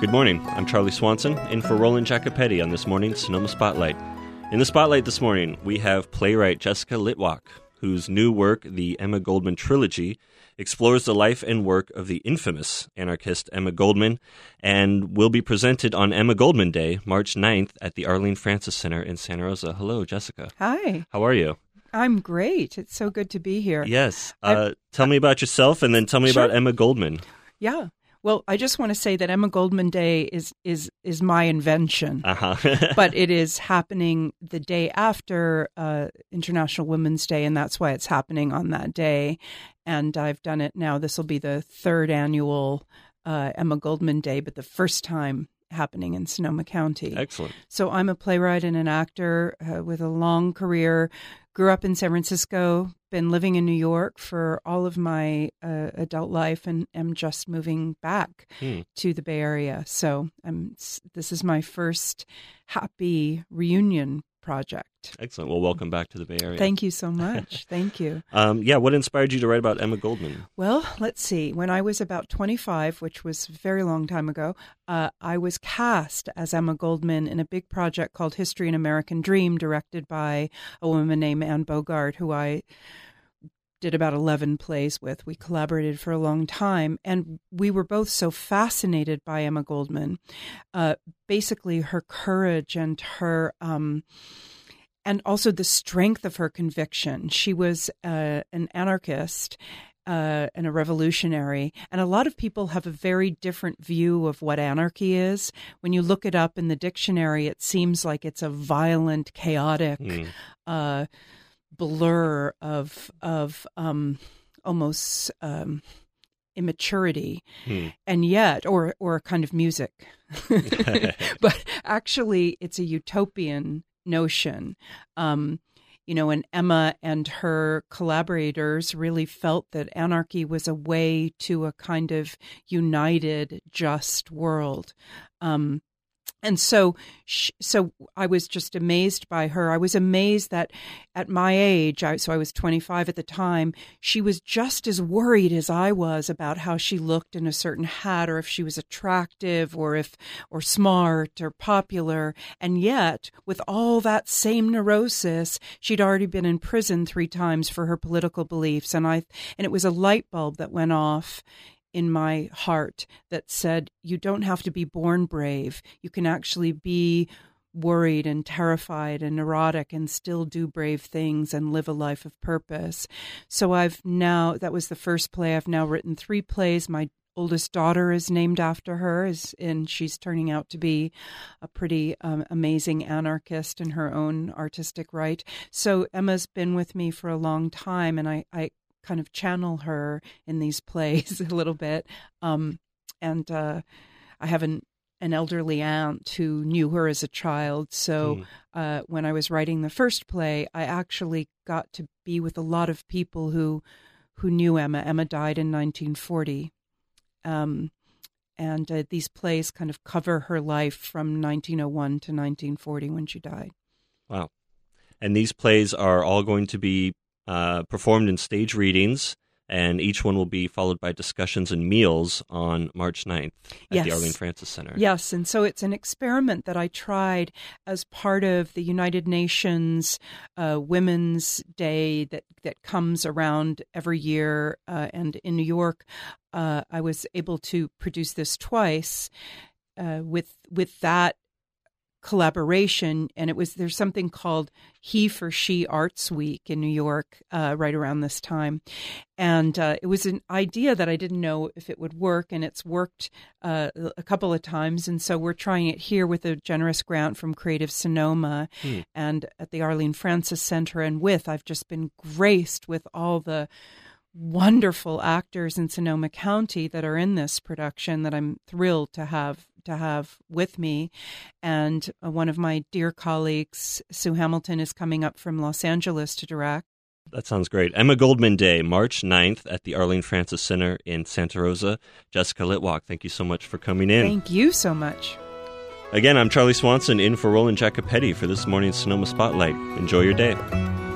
Good morning. I'm Charlie Swanson, in for Roland Jacopetti on this morning's Sonoma Spotlight. In the Spotlight this morning, we have playwright Jessica Litwak, whose new work, the Emma Goldman Trilogy, explores the life and work of the infamous anarchist Emma Goldman, and will be presented on Emma Goldman Day, March 9th, at the Arlene Francis Center in Santa Rosa. Hello, Jessica. Hi. How are you? I'm great. It's so good to be here. Yes. Tell me about yourself, and then tell me about Emma Goldman. Yeah. Well, I just want to say that Emma Goldman Day is my invention, but it is happening the day after International Women's Day, and that's why it's happening on that day. And I've done it now. This will be the third annual Emma Goldman Day, but the first time happening in Sonoma County. Excellent. So I'm a playwright and an actor with a long career. Grew up in San Francisco, been living in New York for all of my adult life, and am just moving back to the Bay Area. So this is my first happy reunion project. Excellent. Well, welcome back to the Bay Area. Thank you so much. Thank you. What inspired you to write about Emma Goldman? Well, let's see. When I was about 25, which was a very long time ago, I was cast as Emma Goldman in a big project called History: An American Dream, directed by a woman named Anne Bogart, who I did about 11 plays with. We collaborated for a long time, and we were both so fascinated by Emma Goldman, basically her courage and her, and also the strength of her conviction. She was an anarchist and a revolutionary, and a lot of people have a very different view of what anarchy is. When you look it up in the dictionary, it seems like it's a violent, chaotic, blur of almost immaturity, and yet, or a kind of music. But actually, it's a utopian notion. And Emma and her collaborators really felt that anarchy was a way to a kind of united, just world. And so I was just amazed by her. I was amazed that at my age, I was 25 at the time, she was just as worried as I was about how she looked in a certain hat, or if she was attractive, or smart or popular. And yet, with all that same neurosis, she'd already been in prison 3 times for her political beliefs. And it was a light bulb that went off in my heart that said, you don't have to be born brave. You can actually be worried and terrified and neurotic and still do brave things and live a life of purpose. So that was the first play. I've now written 3 plays. My oldest daughter is named after her, and she's turning out to be a pretty amazing anarchist in her own artistic right. So Emma's been with me for a long time, and I kind of channel her in these plays a little bit. And I have an elderly aunt who knew her as a child. So when I was writing the first play, I actually got to be with a lot of people who knew Emma. Emma died in 1940. And these plays kind of cover her life from 1901 to 1940 when she died. Wow. And these plays are all going to be performed in stage readings, and each one will be followed by discussions and meals on March 9th at the Arlene Francis Center. Yes, and so it's an experiment that I tried as part of the United Nations Women's Day that comes around every year, and in New York, I was able to produce this twice with that collaboration, and there's something called He for She Arts Week in New York right around this time, and it was an idea that I didn't know if it would work, and it's worked a couple of times, and so we're trying it here with a generous grant from Creative Sonoma and at the Arlene Francis Center, and I've just been graced with all the wonderful actors in Sonoma County that are in this production that I'm thrilled to have with me. And one of my dear colleagues, Sue Hamilton, is coming up from Los Angeles to direct. That sounds great. Emma Goldman Day, March 9th at the Arlene Francis Center in Santa Rosa. Jessica Litwak, thank you so much for coming in. Thank you so much. Again, I'm Charlie Swanson, in for Roland Jacopetti for this morning's Sonoma Spotlight. Enjoy your day.